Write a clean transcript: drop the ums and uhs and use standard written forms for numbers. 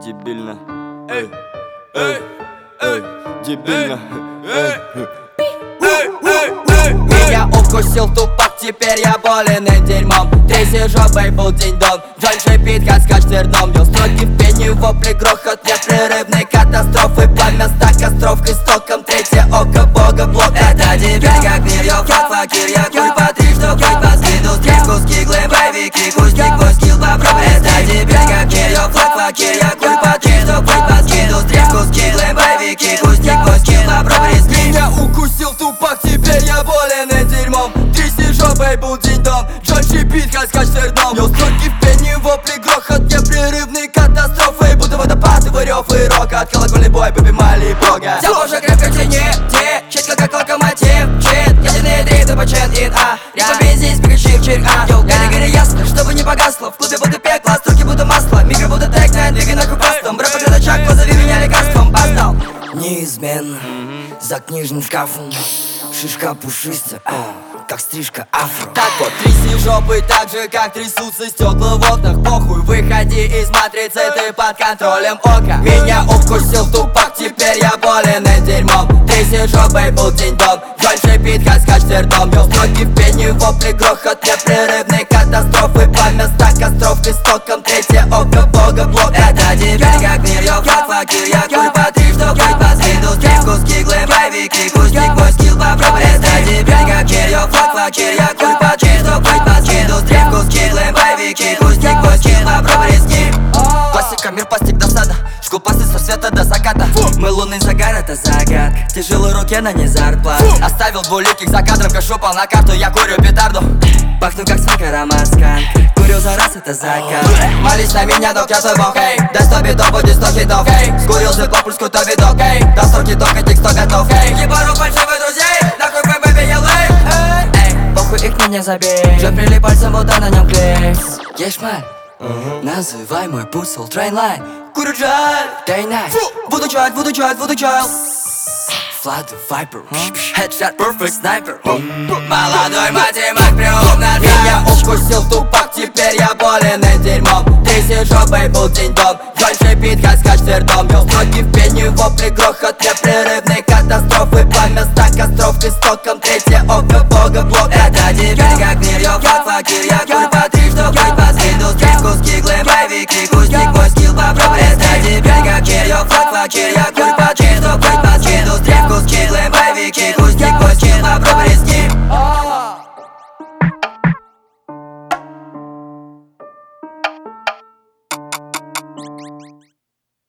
Дебильно. Эй, эй, эй, дебильно. Меня укусил тупак, теперь я болен и дерьмом. Тряси жопой был день-дон, Джон шипит, как скач терном. Бил строки в пене, вопли, грохот непрерывной катастрофы. Пламя ста костров к истокам, третье око бога блок. Это теперь как мир, я факир, я куль по три, что хоть по скиду. Стрим куски, глэм, боевики, кустик, мой скилл попробуй. Это теперь как мир, я факир, я куль по три, что хоть по скиду. Стрим куски, глэм, боевики, кустик, мой скилл попробуй. Меня укусил тупак, теперь я болен и дерьмом. Тряси жопой был день-дом, Джон шипит, как скач терном. Бил строки в пене, вопли, грохот непрерывной катастрофы. Будто водопад, и рев и рокот, колокольный бой, побимали бога. Вся божья крепко в тени, четко как локомотив, чит. Ядерные дрифты по чен ин, ритм бензин, спикающих чирк, Йоу, гори ясно, чтобы не погасло. В клубе будто пекло, струки будто масло. Микро будто текна, двигай нахуй постом. Рэп поглядачак, позови меня лекарством, бастал. Неизменно, за книжным шкафом, шишка пушистая, как стрижка афро. Так вот, тряси жопы так же, как трясутся стекла в окнах. Похуй, выходи из матрицы, ты под контролем ока. Меня укусил тупак, теперь я болен и дерьмом. Тряси жопой был день-дом, Джон шипит, как скач терном. Бил строки в пене, вопли, грохот непрерывной катастрофы. Пламя ста костров к истокам, третье око бога блок. Это теперь как мир, я факир, я куль по три, что хоть по скиду. Стрим куски, глэм, боевики, кустик, мой скилл попробуй. Это теперь как мир, я факир, я куль по три, что хоть по скиду. Стрим куски, глэм, боевики, кустик, мой скилл попробуй. Классика, мир, пластик, досада. Школ пасты со света до заката. Мы лунный загар, это загадка. Тяжелой руке на не зарплат. Оставил двуликих за кадром, кашу пал на карту. Я курю петарду, пахну как свинка, ромаскан. Курю за раз, это закат. Молись на меня, док, я твой бог, эй. Дай 100 битов, будет 100 хитов, эй. Скурил зыкло, пульс, крутой видок, эй. До 100 хитов, этих 100 готов, эй. Ебару фальшивых друзей, нахуй бэйби, я лэй, эй. Похуй их мне не забей. Же прилип пальцем, будто на нем клей. Ешмаль, называй мой путь soul train line. Курю джай, day night. Буду чать, буду чать, буду чать. Fly the Viper, headshot perfect sniper. Молодой математик, преумный. Меня укусил тупак, теперь я болен и дерьмом. Тряси жопой был день-дом, Джон шипит, как скач терном. Бил строки в пене, вопли, грохот непрерывной катастрофы. Пламя ста костров к истокам, третье око бога блок. Это теперь как мир, я факир, я куль по три, что хоть по скиду. Стрим куски, глэм, боевики, кустик, мой скилл попробуй. Это теперь как мир, я факир, я